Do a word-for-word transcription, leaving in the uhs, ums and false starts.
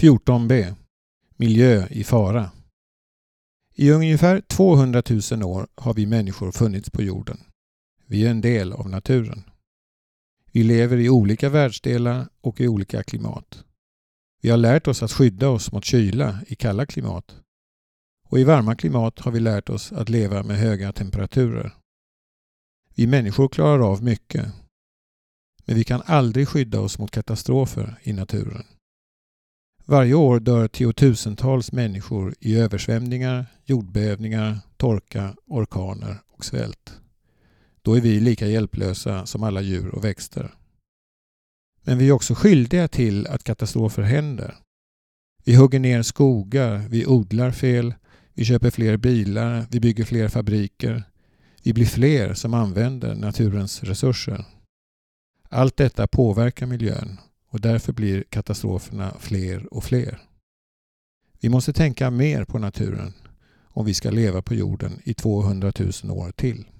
fjorton b. Miljö i fara. I ungefär tvåhundratusen år har vi människor funnits på jorden. Vi är en del av naturen. Vi lever i olika världsdelar och i olika klimat. Vi har lärt oss att skydda oss mot kyla i kalla klimat. Och i varma klimat har vi lärt oss att leva med höga temperaturer. Vi människor klarar av mycket. Men vi kan aldrig skydda oss mot katastrofer i naturen. Varje år dör tiotusentals människor i översvämningar, jordbävningar, torka, orkaner och svält. Då är vi lika hjälplösa som alla djur och växter. Men vi är också skyldiga till att katastrofer händer. Vi hugger ner skogar, vi odlar fel, vi köper fler bilar, vi bygger fler fabriker. Vi blir fler som använder naturens resurser. Allt detta påverkar miljön och därför blir katastroferna fler och fler. Vi måste tänka mer på naturen om vi ska leva på jorden i tvåhundratusen år till.